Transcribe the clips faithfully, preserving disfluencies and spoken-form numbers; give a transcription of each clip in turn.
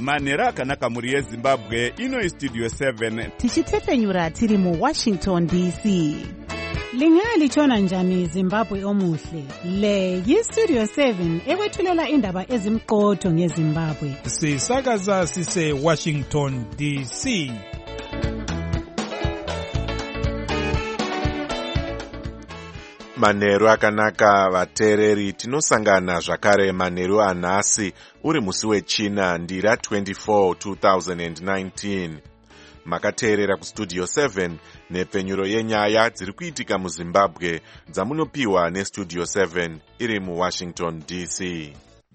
Manheru akanaka mhuri yeZimbabwe. Ino Studio seven. Tichitefenyura tiri mu Washington D C. Lingalitshona njani Zimbabwe omuhle? Le yi-Studio seven ekwethulela indaba ezimqotho ngeZimbabwe. Sisakaza sise Washington D C. Manheru akanaka vateereri, tinosangana zvakare manheru anhasi uri musi wechina ndira twenty-four two thousand nineteen. Makateerera kuStudio seven nepfenyuro yenyaya dziri kuitika muZimbabwe dzamunopiwa neStudio seven iri muWashington D C.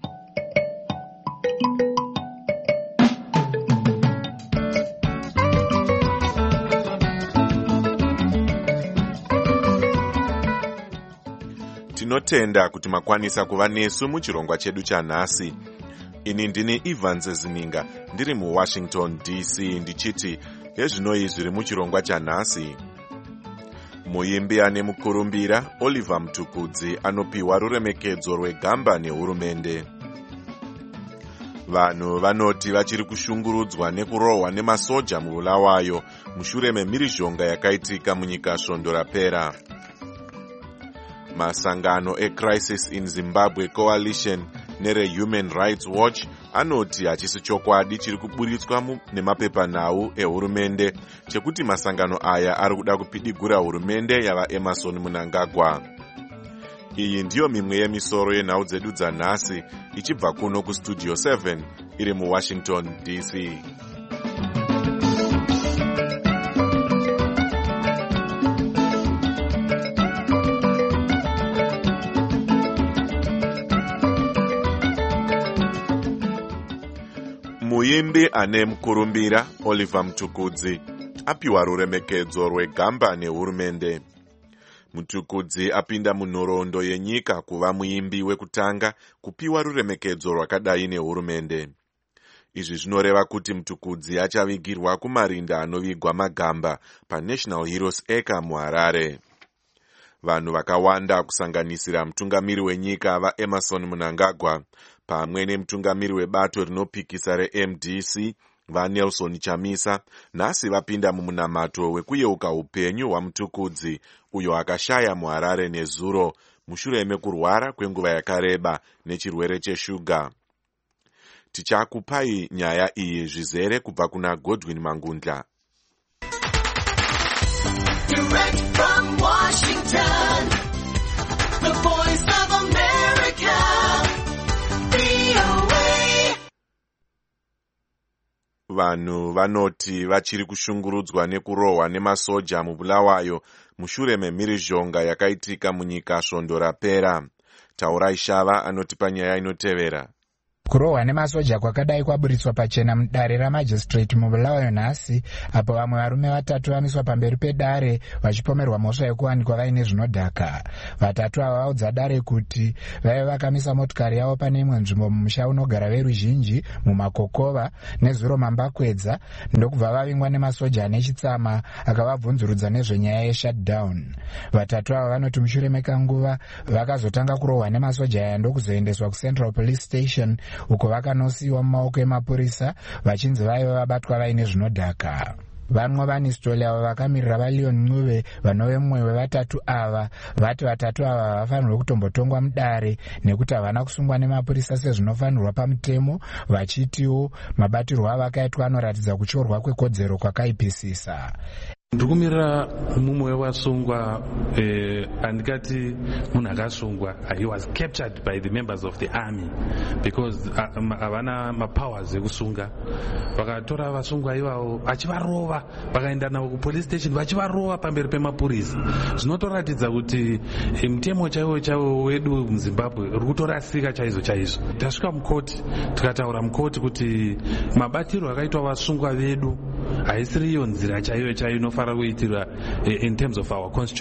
Tinotenda kuti makwanisa kuva nesu muchirongwa chedu chanhasi. Ini ndini Evans Zininga ndiri muWashington D C ndichiti hezvinoi zviri muchirongwa chanhasi. Muimbi ane mukurumbira Oliver Mtukudzi anopiwa ruremekedzo rwegamba nehurumende. Vanhu vanoti vachiri kushungurudzwa nekurohwa nemasoja mubulawayo mushure memhirizhonga yakaitika munyika svondo rapera. Masangano eCrisis in Zimbabwe Coalition nereHuman Rights Watch anoti hachisi chokwadi chiri kuburitswa nemapepanhau ehurumende chekuti masangano aya ari kuda kupidigura hurumende yava Emmerson Mnangagwa. Iyi ndiyo mimwe yemisoro yenhau dzedu dzanhasi ichibva kuno kuStudio seven iri muWashington D C. Muimbi ane mukurumbira Oliver Mtukudzi apiwa ruremekedzo rwegamba nehurumende. Mtukudzi apinda munhoroondo yenyika kuva muimbi wekutanga kupiwa ruremekedzo rwakadai nehurumende. Izvi zvinoreva kuti Mtukudzi achavigirwa kumarinda anovigwa magamba paNational Heroes Acre muHarare. Vanhu vakawanda kusanganisira mutungamiri wenyika vaEmmerson Mnangagwa pamwe nemutungamiri webato rinopikisa reM D C vaNelson Chamisa nhasi vapinda mumunamato wekuyeuka upenyu hwaMtukudzi uyo akashaya muHarare nezuro mushure mekurwara kwenguva yakareba nechirwere cheshuga. Tichakupai nyaya iyi zvizere kubva kuna Godwin Mangundla. Direct from Washington, the voice of America, V O A. Vanhu vanoti vachiri kushungurudzwa nekurohwa nemasoja mubulawayo mushure memhirizhonga yakaitika munyika svondo rapera. Taurai Shava anotipa nyaya inotevera. Kurohwa nemasoja kwakadai kwaburitswa pachena mudare ramajistrate mubulawayo nhasi, apo vamwe varume vatatu vamiswa pamberi pedare vachipomerwa mhosva yekuwanikwa vaine zvinodhaka. Vatatu ava vaudza dare kuti vaive vakamisa motikari yavo pane imwe nzvimbo mumusha unogara veruzhinji mumakokova nezuro mambakwedza, ndokubva vavingwa nemasoja ane chitsama akavabvunzurudza nezvenyaya yeshutdown. Vatatu ava vanoti mushure mekanguva vakazotanga kurohwa nemasoja aya ndokuzoendeswa kuCentral Police Station uko vakanosiwa mumaoko emapurisa vachinzi vaive vabatwa vaine zvinodhaka. Vamwe vanisitoli ava vakamirira vaLeon Ncube vanove mumwe wevatatu ava vati vatatu ava havafanirwe kutombotongwa mudare nekuti havana kusungwa nemapurisa sezvinofanirwa pamutemo, vachitiwo mabatirwo avakaitwa anoratidza kutyorwa kwekodzero kwakaipisisa. Ndikumirira mumwe wevasungwa eh, andikati munhu akasungwa. He was captured by the members of the army because havana mapowers ekusunga. Vakatora vasungwa ivavo achivarova, vakaenda navo kupolice station vachivarova pamberi pemapurisa. Zvinotoratidza kuti eh, mutemo chaiwo chaiwo wedu muZimbabwe uri kutorasika chaizvo chaizvo. Tasvika mukoti tikataura mukoti kuti mabatiro akaitwa vasungwa vedu haisiri iyo nzira chaiyo chaiyo inofanira kuitirwa in terms of our constitution.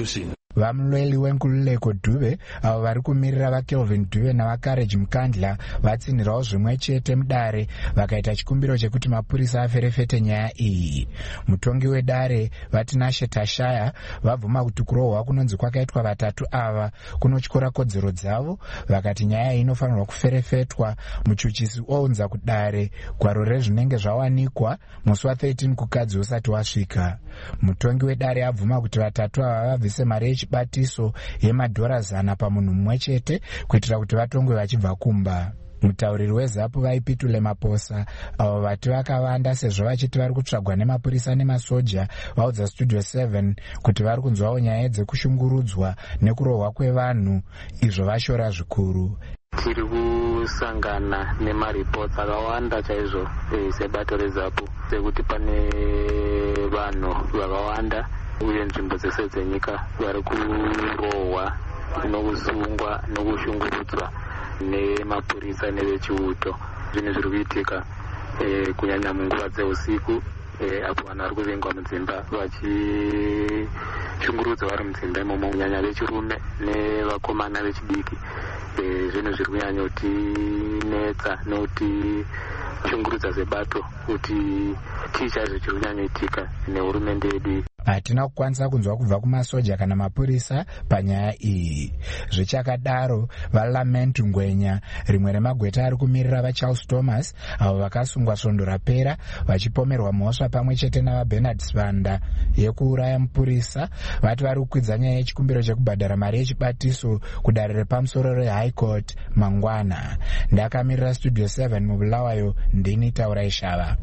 vamulweli wenkululeko Dube avo vari kumirira vakelvin Dube navacourage Mukandla vatsinhirawo zvimwe chete mudare vakaita chikumbiro chekuti mapurisa aferefete nyaya iyi. Mutongi wedare vatinashe Tashaya vabvuma kuti kurohwa kunonzi kwakaitwa vatatu ava kunotyora kodzero dzavo, vakati nyaya iyi inofanirwa kuferefetwa. Muchuchisi ounza kudare gwaro rezvinenge zvawanikwa musi wa13 kukadzi usati wasvika. Mutongi wedare abvuma kuti vatatu ava vabvise mari chibatiso yemadhora zana pamunhu mumwe chete kuitira kuti vatongwe vachibva kumba. Mutauriri wezapu vaipitule maposa avo vati vakawanda sezvo vachiti vari kutsvagwa nemapurisa nemasoja vaudza Studio seven kuti vari kunzwawo nyaya dzekushungurudzwa nekurohwa kwevanhu, izvo vashora zvikuru. Tiri kusangana nemaripoti akawanda chaizvo sebato rezapu sekuti pane vanhu vakawanda uye nzvimbo dzese dzenyika vari kurohwa nokusungwa nokushungurudzwa nemapurisa nevechiuto. Zvinhu zviri kuitika kunyanya munguva dzeusiku apo vanhu vari kuvengwa mudzimba vachishungurudzwa vari mudzimba imomo, kunyanya vechirume nevakomana vechidiki. Zvinhu zviri kunyanya kutinetsa nokuti shungurudza zebato kuti chii chaizvo chiri kunyanyoitika nehurumende yedu. Hatina kukwanisa kunzwa kubva kumasoja kana mapurisa panyaya iyi. Zvichakadaro, vaLament Ngwenya, rimwe remagweta ari kumirira vaCharles Thomas avo vakasungwa svondo rapera vachipomerwa mhosva pamwe chete navaBernard Svanda yekuuraya mupurisa, vati vari kukwidza nyaya yechikumbiro chekubhadhara mari yechibatiso kudare repamusoro reHigh Court mangwana. Ndakamirira Studio seven mubulawayo, ndini Taurai Shava.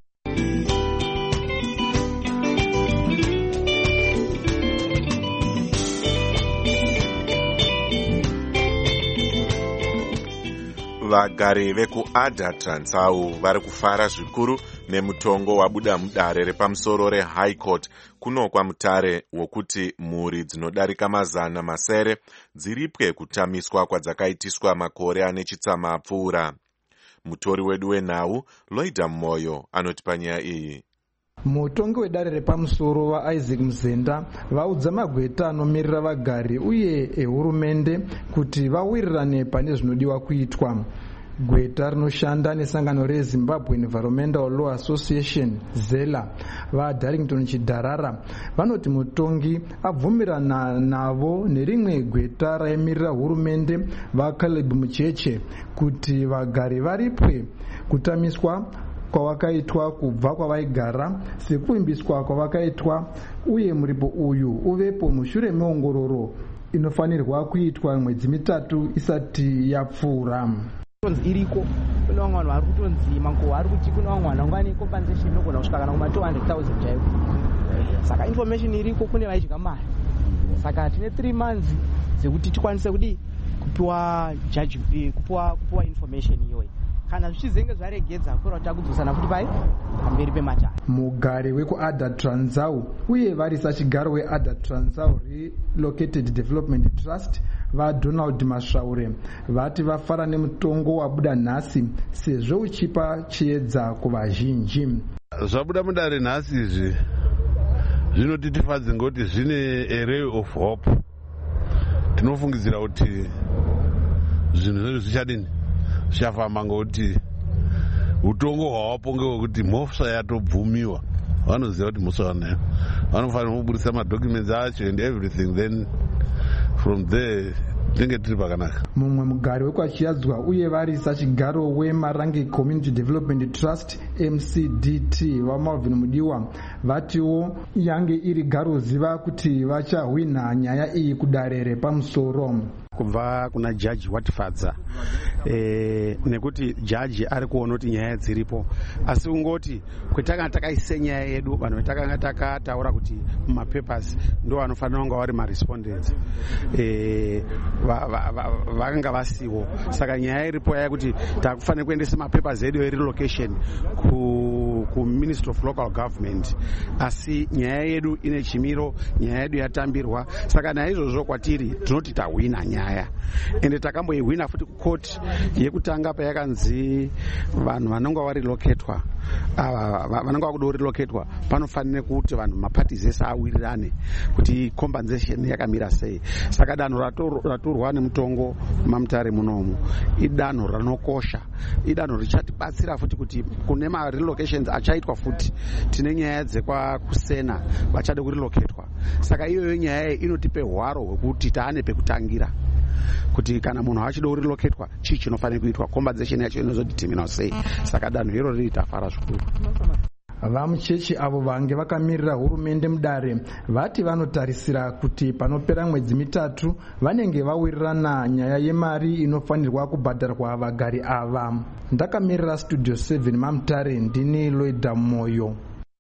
Vagari vekuAdha Transau vari kufara zvikuru nemutongo wabuda mudare repamusoro reHigh Court kuno kwamutare wokuti mhuri dzinodarika mazana masere dziripwe kutamiswa kwadzakaitiswa makore ane chitsama apfuura. Mutori wedu wenhau Loida Moyo anoti panyaya iyi. Mutongi wedare repamusoro vaIsaac Mzenda vaudza magweta anomirira vagari uye ehurumende kuti vawirirane pane zvinodiwa kuitwa. Gweta rinoshanda nesangano reZimbabwe Environmental Law Association ZELA vaDarlington Chidharara vanoti mutongi abvumirana navo nerimwe gweta raimirira hurumende vaCaleb Mucheche kuti vagari varipwe kutamiswa kwavakaitwa kubva kwavaigara sekuimbiswa kwavakaitwa, uye muripo uyu uvepo mushure meongororo inofanirwa kuitwa mwedzi mitatu isati yapfuura. Iriko kuna vamwe vanhu vari kutonzi mango ari kuti kuna vamwe vanhu vangane compensation inogona kusvika kana kuma two hundred thousand chaiwo. Saka information iriko kune vaidya mari. Saka tine three months dzekuti tikwanise kudi kupiwa judge kupiwa kupiwa information iyoyi. Kana zvichizenge zvaregedza kura takudzosana futi pai pamberi pematare. Mugari wekuAdha Transau uye varisa chigaro weAdha Transau Relocated Development Trust vaDonald Masvaure vati vafara nemutongo wabuda nhasi sezvo uchipa chiedza kuvazhinji. Zvabuda mudare nhasi izvi zvinotitifadza ngoti zvine a ray of hope. Tinofungidzira kuti zvinhu zvedu zvichadini zvichafamba ngokuti utongo hwawapo ngewekuti mhosva yatobvumiwa. Vanoziva kuti mhosva vanayo, vanofanira kuburisa madocuments acho and everything, then from there tinenge tiri pakanaka. Mumwe mugari wekwachiyadzwa uye varisa chigaro weMarange Community Development Trust M C D T vaMalvin Mudiwa vatiwo yange iri garo ziva kuti vachahwina nyaya iyi kudare repamusoro. Kubva kuna jaji watifadza e, nekuti jaji ari kuona kuti nyaya dziripo, asi ungoti kwetanga takaise nyaya yedu vanhu vetakanga takataura kuti mumapapers ndo vanofanira kunga vari marespondents e, vakanga vasiwo. Saka nyaya iripo yakuti takufanira kuendesa mapapers edu erelocation ku, ku Ministry of Local Government, asi nyaya yedu ine chimiro, nyaya yedu yatambirwa. Saka naizvozvo kwatiri tinoti tahwina nyaya ende takamboihwina futi kukoti yekutanga payakanzi vanhu vanonga variloketwa vanenge vakuda kuriloketwa panofanire kuti vanhu maparties ese awirirane kuti compensation yakamira sei. Saka danho ratorwa nemutongo mamutare munomu idanho ranokosha, idanho richatibatsira futi kuti kune marelocations achaitwa futi tine nyaya dzekwakusena vachade kuriloketwa. Saka iyoyo nyaya inotipe hwaro hwekuti taane pekutangira kuti kana munhu achida kuriloketwa chii chinofanira kuitwa, compensation yacho inozodhitimina sei. Saka danho iro riri tafara zvikuru. Vamuchechi avo vange vakamirira hurumende mudare vati vanotarisira kuti panopera mwedzi mitatu vanenge vawirirana nyaya yemari inofanirwa kubhadharwa vagari ava. Ndakamirira studio seven mamutare ndini Loida Moyo.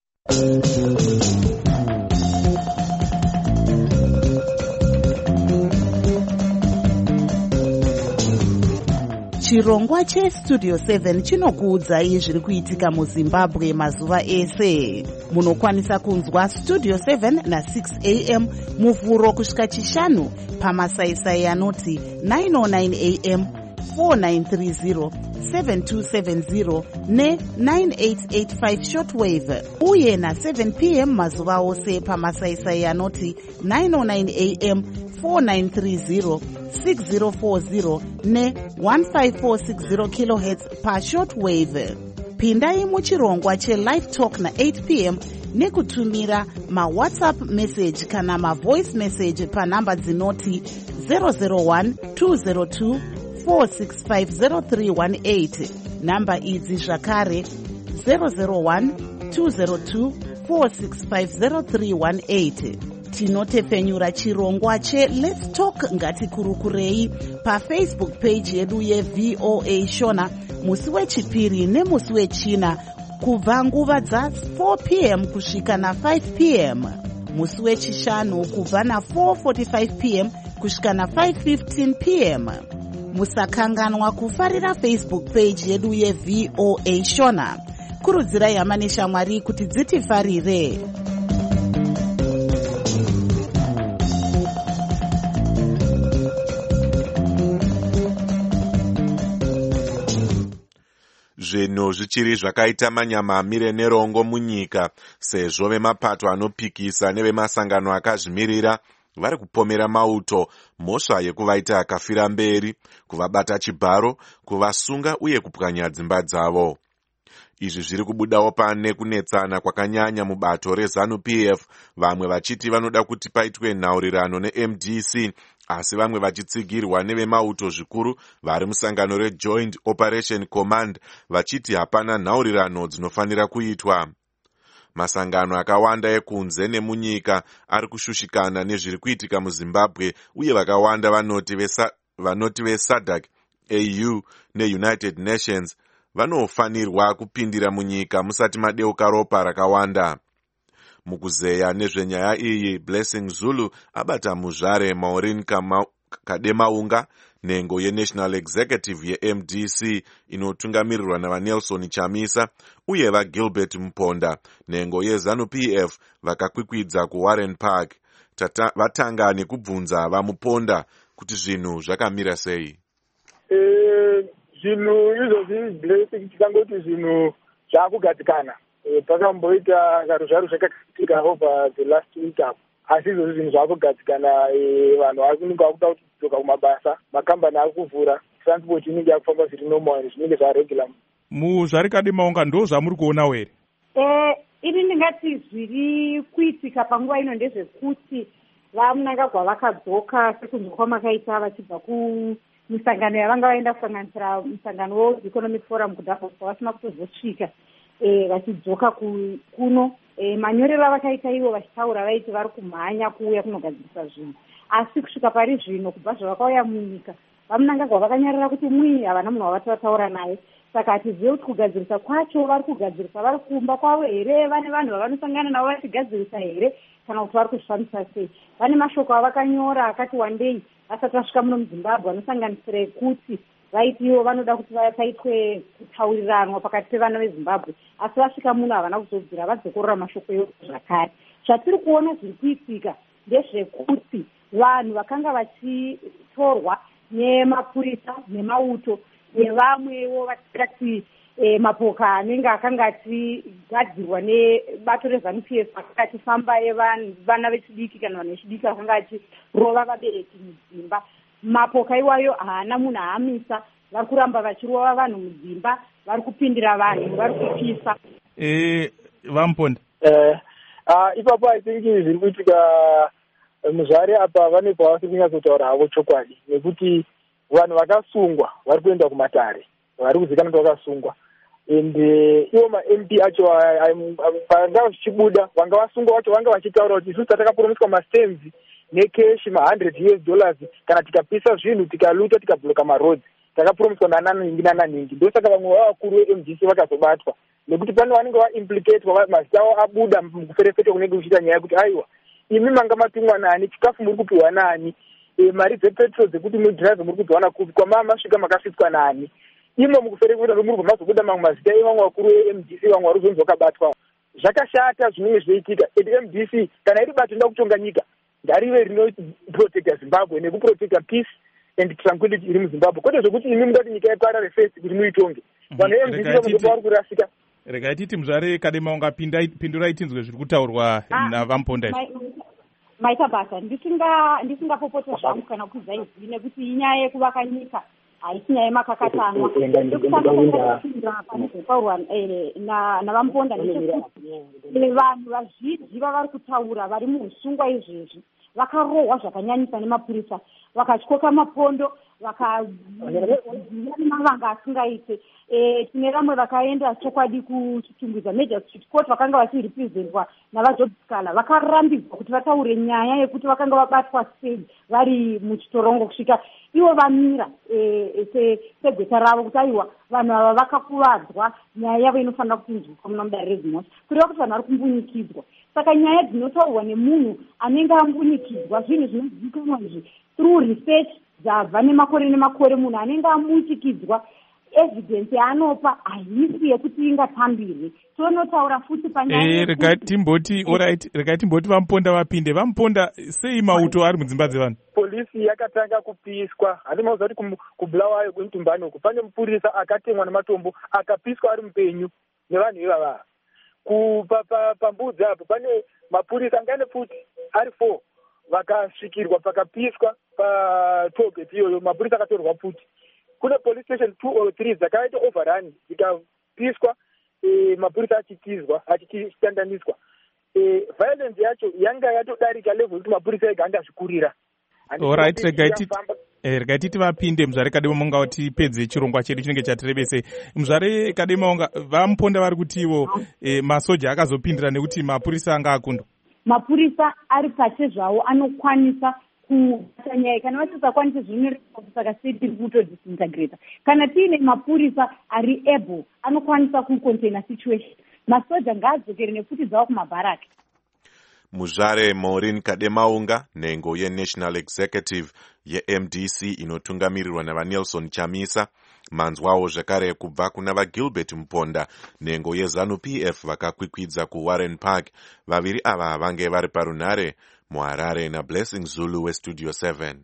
Chirongwa chestudio seven chinokuudzai zviri kuitika muZimbabwe mazuva ese. Munokwanisa kunzwa studio seven na six a m muvhuro kusvika chishanu pamasaisai anoti nine oh nine a m, four nine three zero, seven two seven zero ne nine eight eight five shortwave, uye na seven p m mazuva ose pamasaisai anoti nine oh nine a m, four nine three zero, six zero four zero ne one five four six zero kilohertz pa shortwave. Pindai muchirongwa che-live talk na eight p m nekutumira ma-WhatsApp message kana ma-voice message pa namba dzinoti zero zero one two zero two four six five zero three one eight. Namba idzi zvakare zero zero one two zero two four six five zero three one eight. Tinotepfenyura chirongwa che-Let's Talk ngatikurukurei pafacebook page yedu yeV O A Shona musi wechipiri nemusi wechina kubva nguva dza four p m kusvika na five p m, musi wechishanu kubva na four forty-five p m kusvika na five fifteen p m. Musakanganwa kufarira Facebook page yedu yeV O A Shona. Kurudzirai hama neshamwari kuti dzitifarire. Zvinhu zvichiri zvakaita manyama amire nerongo munyika sezvo vemapato anopikisa nevemasangano akazvimirira vari kupomera mauto mhosva yekuvaita akafira mberi, kuvabata chibharo, kuvasunga uye kupwanya dzimba dzavo. Izvi zviri kubudawo pane kunetsana kwakanyanya mubato reZANU P F, vamwe vachiti vanoda kuti paitwe nhaurirano neM D C, asi vamwe vachitsigirwa nevemauto zvikuru vari musangano reJoint Operation Command vachiti hapana nhaurirano dzinofanira kuitwa. Masangano akawanda ekunze nemunyika ari kushushikana nezviri kuitika muZimbabwe, uye vakawanda vanoti vesa, vanoti veSADC, A U neUnited Nations vanofanirwa kupindira munyika musati madeuka ropa rakawanda. Mukuzeya nezvenyaya iyi, Blessing Zulu abata muzvare Maureen Kademaunga, nhengo yeNational Executive yeM D C inotungamirirwa navaNelson Chamisa, uye vaGilbert Mponda, nhengo yeZANU P F, vakakwikwidza kuWarren Park. Tata, vatanga nekubvunza vamuponda kuti zvinhu zvakamira sei. Eh, zvinhu izvozvi Blessing tikangoti zvinhu zvakugadzikana. Pakamboita karo zvaro zvakakitika over the last week apo, asi izvozvi zvinhu zvakugadzikana. Vanhu vari kunenge vakuda kudzoka kumabasa, makambani ari kuvhura, transport inenge yakufamba zviri normal, zvinenge zvaregular. Muzvari Kademaunga ndo zvamuri kuonawo here? Eh, ini ndingati zviri kuitika panguva ino ndezvekuti vamunangagwa vakadzoka sekunze kwamakaita vachibva kumisangano yavanga vaenda kusanganisira musangano World Economic Forum kuDavos, vasina kutozosvika eh vachidzoka kuno. Eh, manyorero avakaita ivo vachitaura vaiti vari kumhanya kuuya kunogadzirisa zvinhu, asi kusvika pari zvino kubva zvavakauya munyika vamunangagwa vakanyorera kuti mui havana munhu wavati vataura naye. Saka hatizive kuti kugadzirisa kwacho vari kugadzirisa vari kumba kwavo here, vane vanhu vavanosangana navo vachigadzirisa here, kana kuti vari kuzvifambisa sei. Vane mashoko avakanyora akati wandei vasati vasvika muno muZimbabwe anosanganisira ekuti vaiti ivo vanoda kuti paitwe kutauriranwa pakati pevana veZimbabwe, asi vasvika muno havana kuzobvira vadzokorora mashoko iwo zvakare. Zvatiri kuona zviri kuitika ndezvekuti vanhu vakanga vachitorwa nemapurisa nemauto nevamwewo vatikati e, mapoka anenge akanga achigadzirwa nebato reZANU-P F akanga achifamba evana vechidiki kana vanhu vechidiki akanga achirova vabereki mudzimba. Mapoka iwayo haana munhu aamisa, vari kuramba vachirova vanhu mudzimba, vari kupindira vanhu, vari kupisa. Eh, Vamuponda. Eh, ah, ipapo I think zviri kuitika muzvare apa vane pavasi kunyatsotaura havo chokwadi, nekuti vanhu vakasungwa vari kuenda kumatare, vari kuzivikanwa kuti vakasungwa. Ende ivo ma-M P acho vanga vachibuda, vanga vasungwa vacho vanga vachitaura kuti isusu tatakapromiswa mastenzi nekeshi ma-one hundred U S dollars kana tikapisa zvinhu tikaluta tikabloka marodzi, takapromiswa nananingi nananingi. Ndosaka vamwe vavakuru ve-M D C vakazobatwa, nekuti pane vanenge vaimplicatwa mazita avo abuda mukuferefete kunenge kuchiita nyaya yekuti aiwa imi manga matumwa nani, chikafu muri kupiwa nani, e, mari dzepetrol dzekuti mudhiraivhe muri kudziwana kupi, kwama masvika makasvitswa nani. Imo mukuferefeta muri kubva mazobuda mamwe mazita evamwe vakuru ve-M D C vamwe vari kuzonzi vakabatwa. Zvakashata zvinenge zvichiitika. Ende M D C kana iri bato inoda kutonga nyika ngarive rinoprotecta Zimbabwe nekuprotecta peace and tranquility iri muZimbabwe, kwete zvokuti imi muda kuti nyika iparare first kuti muitonge. Vanhu ve-M D C vamuzopa vari kurasika. Rega titi muzvare Kademaunga pindurai tinzwe zviri kutaurwa naVamuponda. Maita basa ndisinga ndisingapopote zvangu kana kuudza izvi, nekuti inyaya yekuvaka nyika haisi nyaya yemakakatanwa. Ndokutaurwa naVamuponda ndechekuti vanhu vazhinji vavari kutaura vari muusungwa izvezvi vakarohwa zvakanyanyisa nemapurisa, vakatyoka mapondo, vakavanga asingaite. Tine vamwe vakaenda chokwadi kuchitumbudza Major Street Court vakanga vachirepresentwa navaJobskala, vakarambidzwa kuti vataure nyaya yekuti vakanga vabatwa sei vari muchitorongo kusvika ivo vamira segweta ravo kuti aiwa vanhu ava vakakuvadzwa, nyaya yavo inofanira kupinzwa muna mudare rezimosha, kureva kuti vanhu vari kumbunyikidzwa. Saka nyaya dzinotaurwa nemunhu anenge ambunyikidzwa, zvinhu zvinozivikanwa izvi through research dzabva nemakore nemakore. Munhu anenge ambunyikidzwa evidence yaanopa haisi yekuti ingatambirwe. Tonotaura futi panyaya rega timboti alright, rega timboti Vamuponda vapinde. Vamuponda, sei mauto ari mudzimba dzevanhu? Polisi yakatanga kupiswa, handina kuziva kuti kubulawayo kweMtumbani uku pane mupurisa akatemwa nematombo akapiswa ari mupenyu nevanhu ivava. Pambudzi apo pane mapurisa angane futi ari four vakasvikirwa pakapiswa patollgate iyoyo, mapurisa akatorwa futi. Kune police station two or three dzakaita overrun dzikapiswa, e, mapurisa achitizwa achitandaniswa. E, violence yacho yanga yatodarika level kuti mapurisa ega anga zvikurira. Alright, rega titi vapinde muzvare Kademaunga kuti pedze chirongwa chedu chinenge chatirebese. Muzvare Kademaunga, Vamuponda vari kutiwo e, masoja akazopindira nekuti mapurisa anga akundwa. Mapurisa ari pache zvawo anokwanisa kubata nyaya, kana vasisakwanisa zvinorekwa saka sei tiri kutodisintegrata. Kana tiine mapurisa ari able anokwanisa kucontaina situation, masoja ngaadzokere nefuti dzawo kumabharaki. Muzvare Maureen Kademaunga, nhengo yeNational Executive ye-M D C inotungamirirwa navaNelson Chamisa, manzwawo zvakare kubva kuna vaGilbert Muponda, nhengo yeZANU-P F vakakwikwidza kuWarren Park. Vaviri ava vange vari parunhare muHarare naBlessing Zulu weStudio seven.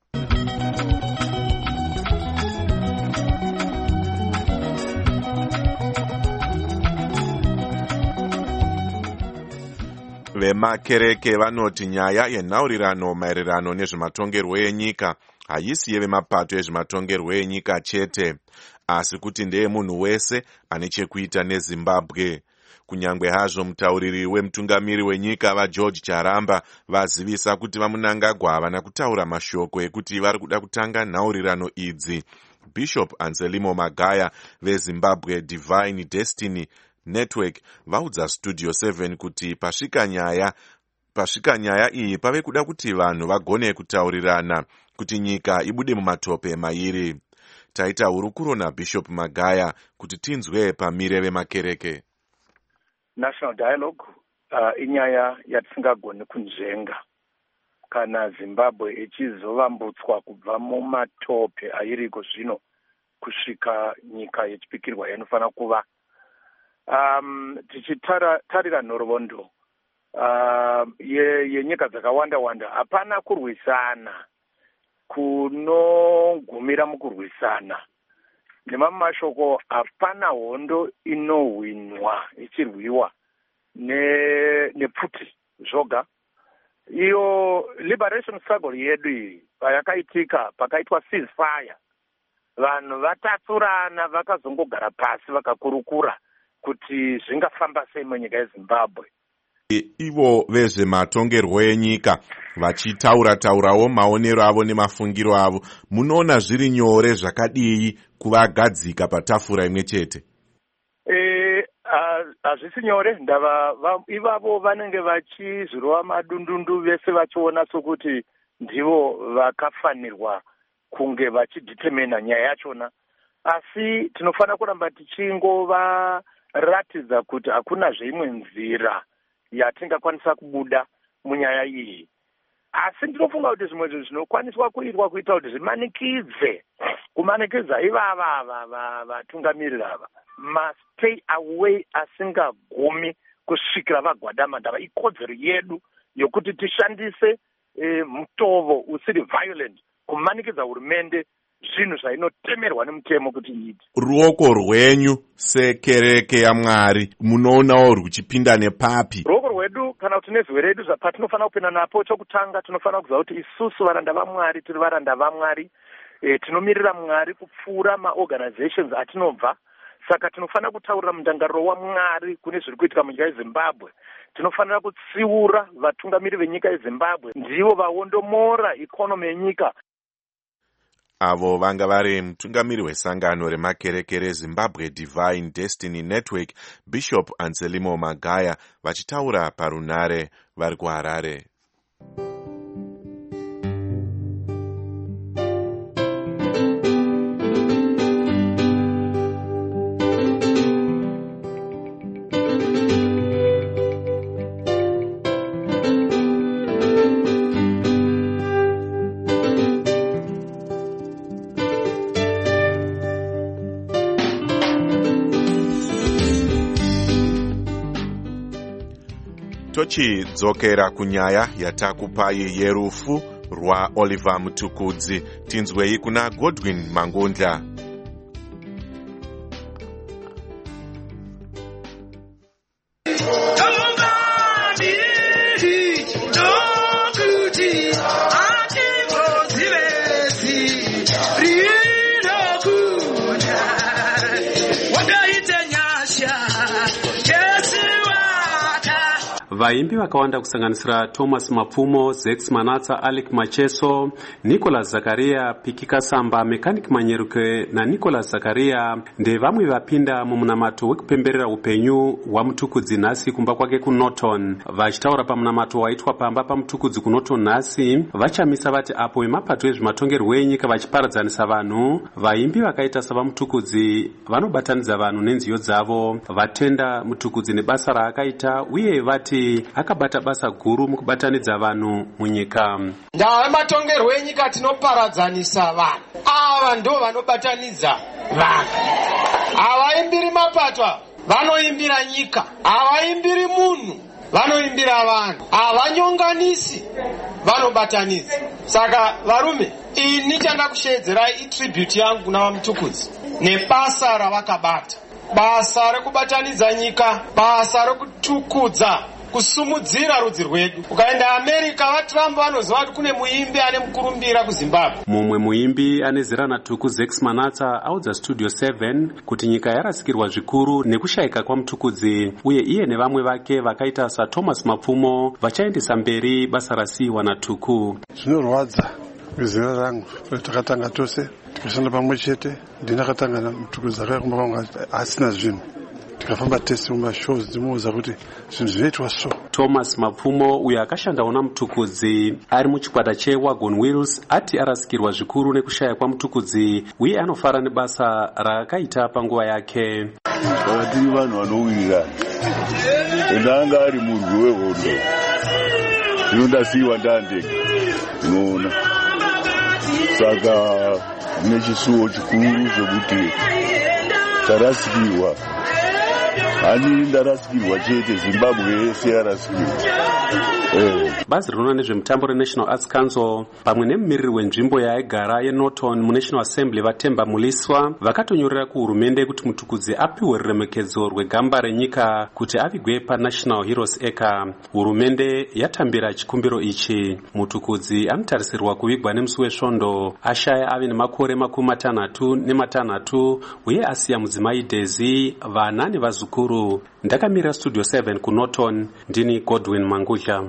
Vemakereke vanoti nyaya yenhaurirano maererano nezvematongerwo enyika haisi yevemapato ezvematongerwo enyika chete, asi kuti ndeye munhu wese ane chekuita neZimbabwe. Kunyangwe hazvo mutauriri wemutungamiri wenyika vaGeorge Charamba vazivisa kuti vaMunangagwa havana kutaura mashoko ekuti vari kuda kutanga nhaurirano idzi. Bishop Anselmo Magaya veZimbabwe Divine Destiny Network vaudza Studio seven kuti pasvika nyaya pasvika nyaya iyi pave kuda kuti vanhu vagone kutaurirana kuti nyika ibude mumatope mairi. Taita hurukuro naBishop Magaya kuti tinzwe pamire vemakereke. National dialogue uh, inyaya yatisingagoni kunzvenga kana Zimbabwe ichizovambutswa kubva mumatope airiko zvino kusvika nyika yechipikirwa yanofanira kuva. Um, tichitarira nhoroondo uh, yenyika dzakawanda wanda hapana kurwisana kunogumira mukurwisana. nemamwe mashoko hapana hondo inohwinwa ichirwiwa nepfuti zvoga. Iyo liberation struggle yedu iyi payakaitika, pakaitwa ceasefire, vanhu vatatsurana vakazongogara pasi vakakurukura kuti zvingafamba sei munyika yeZimbabwe. Ivo vezvematongerwo enyika vachitaura-taurawo maonero avo nemafungiro avo, munoona zviri nyore zvakadii kuvagadzika patafura imwe chete? E, hazvisi nyore. Ndava ivavo vanenge vachizvirova madundundu, vese vachiona sokuti ndivo vakafanirwa kunge vachidetermina nyaya yachona, asi tinofanira kuramba tichingovaratidza kuti hakuna zveimwe nzira yatingakwanisa kubuda munyaya iyi. Asi ndinofunga kuti zvimwe zvinhu zvinokwaniswa kuitwa kuita kuti zvimanikidze kumanikidza ivava vatungamiriri ava mastay away asingagumi kusvikira vagwadama. Ndava ikodzero yedu yokuti tishandise e, mutovo usiri violent kumanikidza hurumende zvinhu zvainotemerwa nemutemo kuti iite. Ruoko rwenyu sekereke yaMwari munoonawo ruchipinda nepapi? Ruoko rwedu kana kuti nezwi redu patinofanira kupinda napo, chokutanga tinofanira kuziva kuti isusu varanda vaMwari tiri varanda vaMwari, e, tinomirira Mwari kupfuura maorganizations atinobva. Saka tinofanira kutaurira mundangariro waMwari kune zviri kuitika munyika yeZimbabwe. Tinofanira kutsiura vatungamiri venyika yeZimbabwe, ndivo vaondomora ikonomi yenyika. Avo vanga vari mutungamiri wesangano remakereke reZimbabwe Divine Destiny Network, Bishop Anselmo Magaya, vachitaura parunare vari kuHarare. Tochidzokera kunyaya yatakupai yerufu rwa Oliver Mutukudzi. Tinzwei kuna Godwin Mangondla. Vaimbi vakawanda kusanganisira Thomas Mapfumo, Zex Manatsa, Alec Macheso, Nicholas Zakaria, Piki Kasamba, Mechanic Manyeruke na Nicholas Zakaria ndevamwe vapinda mumunamato wekupemberera upenyu wa Mutukudzi nhasi kumba kwake kuNorton. Vachitaura pamunamato waitwa pamba paMutukudzi kuNorton nhasi, vachamisa vati apo vemapato ezvematongerwo enyika vachiparadzanisa vanhu, vaimbi vakaita savaMutukudzi vanobatanidza vanhu nenziyo dzavo, vatenda Mutukudzi nebasa raakaita uye vati akabata basa guru mukubatanidza vanhu munyika. Ndava matongerwo enyika tinoparadzanisa vanhu. Ava ndo vanobatanidza vanhu. Havaimbiri mapato, vanoimbira nyika. Havaimbiri munhu, vanoimbira vanhu. Havanyonganisi, vanobatanidza. Saka varume, ini chanda kushedzerai itribute yangu kuna Mutukudzi nebasa ravakabata. Basa rekubatanidza nyika, basa rekutukudza, kusumudzira rudzi rwedu. Ukaenda America vaTrump vanoziva kuti kune muimbi ane mukurumbira kuZimbabwe. Mumwe muimbi ane zera natuku Zex Manatsa audza Studio seven kuti nyika yarasikirwa zvikuru nekushayika kwaMutukudzi uye iye nevamwe vake vakaita saThomas Mapfumo vachaendesa mberi basa rasiyiwa natuku. Zvinorwadza kuzera rangu takatanga tose tikashanda pamwe chete, ndinakatanga naMutukudzi akakumba pangu asina zvinhu, tikafamba tese mumashows dzimuudza kuti zvinhu zvinoitwa so. Thomas Mapfumo uyo akashandawo naMutukudzi ari muchikwata cheWagon Wheels ati arasikirwa zvikuru nekushaya kwaMutukudzi uye anofara nebasa raakaita panguva yake. Vakatiri vanhu vanowirira ende anga ari murwi wehondo inondasiyiwa ndandega, unoona. Saka nechisuwo chikuru zvekuti tarasikirwa. Ani ndarasikirwa chete, Zimbabwe yese yarasikirwa. Eh. bazi rinoona nezvemutambo reNational Arts Council pamwe nemumiriri wenzvimbo yaigara yeNorton muNational Assembly vatemba muliswa vakatonyorera kuhurumende kuti mutukudzi apiwe ruremekedzo rwegamba renyika kuti avigwe paNational Heroes Acre. Hurumende yatambira chikumbiro ichi. Mutukudzi anotarisirwa kuvigwa nemusi wesvondo ashaya ave nemakore makumi matanhatu nematanhatu uye asiya mudzimai Daisy, vana nevazukuru. Ndakamira Studio seven kuNorton, ndini Godwin Mangudla.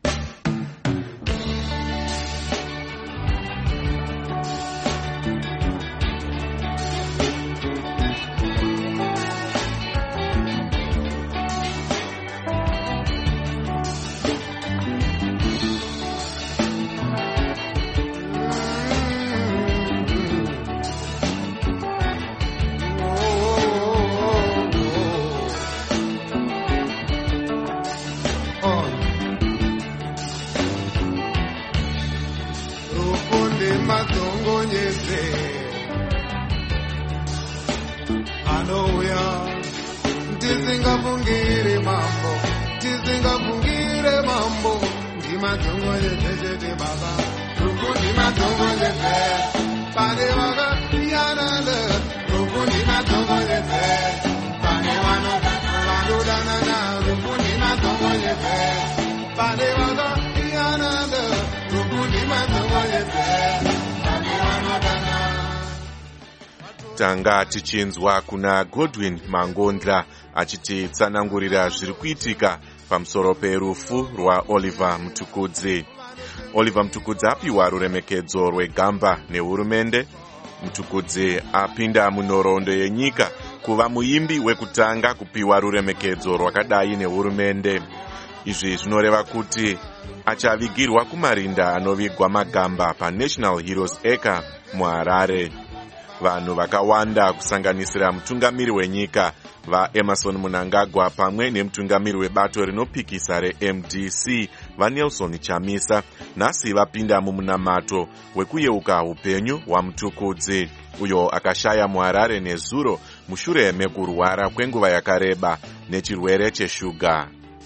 Tisingafungire mambo, tisingafungire mambo, ndimadongo yezezeze baba, ruku ndimadongo yeze, pane waka yananda, ruku ndimadongo yeze, pane wano wano danana, ruku ndimadongo yeze, pane waka yananda, ruku ndimadongo yeze, pane wano danana. Tanga tichinzwa kuna Godwin Mangondla achititsanangurira zviri kuitika pamusoro perufu rwaOliver Mtukudzi. Oliver Mtukudzi apiwa ruremekedzo rwegamba nehurumende. Mtukudzi apinda munhoroondo yenyika kuva muimbi wekutanga kupiwa ruremekedzo rwakadai nehurumende. Izvi zvinoreva kuti achavigirwa kumarinda anovigwa magamba paNational Heroes Acre muHarare. Vanhu vakawanda kusanganisira mutungamiri wenyika vaEmerson Mnangagwa pamwe nemutungamiri webato rinopikisa reM D C vaNelson Chamisa nhasi vapinda mumunamato wekuyeuka upenyu hwaMtukudzi, uyo akashaya muHarare nezuro mushure mekurwara kwenguva yakareba nechirwere cheshuga.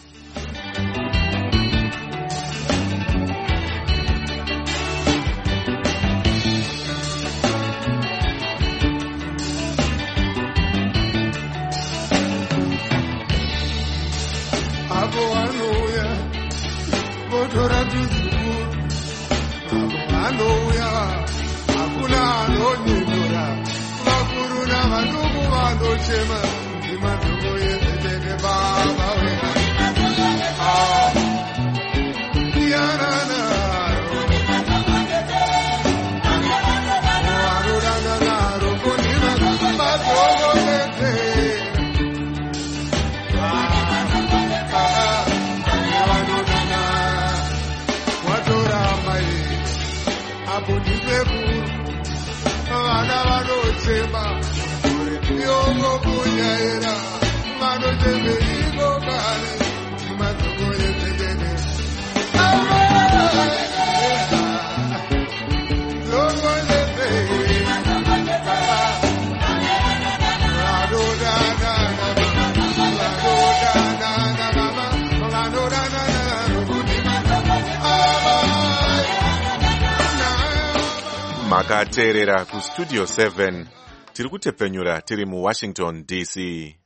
Makateerera ku Studio seven tiri kutepenyura tiri mu Washington D C.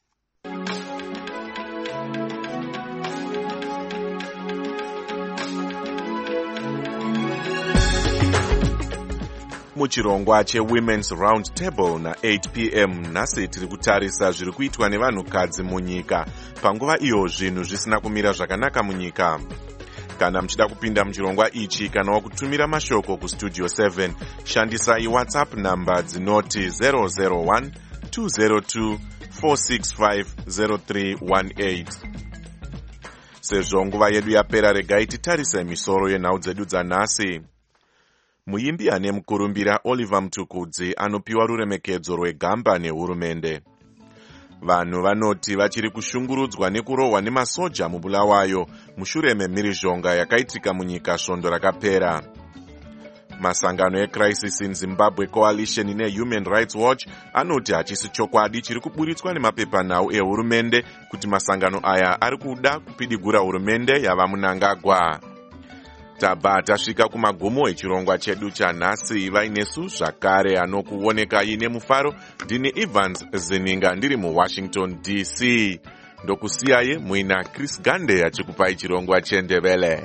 Muchirongwa cheWomen's Round Table na eight p m nhasi tiri kutarisa zviri kuitwa nevanhukadzi munyika panguva iyo zvinhu zvisina kumira zvakanaka munyika. Kana muchida kupinda muchirongwa ichi kana wakutumira mashoko ku Studio seven, shandisai WhatsApp namba dzinoti zero zero one two zero two four six five zero three one eight. Sezvo nguva yedu yapera, regai titarise misoro yenhau dzedu dzanhasi. Muimbi ane mukurumbira Oliver Mtukudzi anopiwa ruremekedzo rwegamba nehurumende. Vanhu vanoti vachiri kushungurudzwa nekurohwa nemasoja muBulawayo mushure memhirizhonga yakaitika munyika svondo rakapera. Masangano eCrisis in Zimbabwe Coalition neHuman Rights Watch anoti hachisi chokwadi chiri kuburitswa nemapepanhau ehurumende kuti masangano aya ari kuda kupidigura hurumende yava Mnangagwa. tabva tasvika kumagumo echirongwa chedu chanhasi. vainesu zvakare anokuonekai nemufaro. ndini Evans Zeninga ndiri muWashington D C. ndokusiyaye muina Chris Gande achikupai chirongwa chendebele.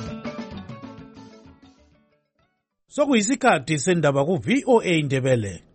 Sokuyisikhathi sendaba ku V O A Ndebele.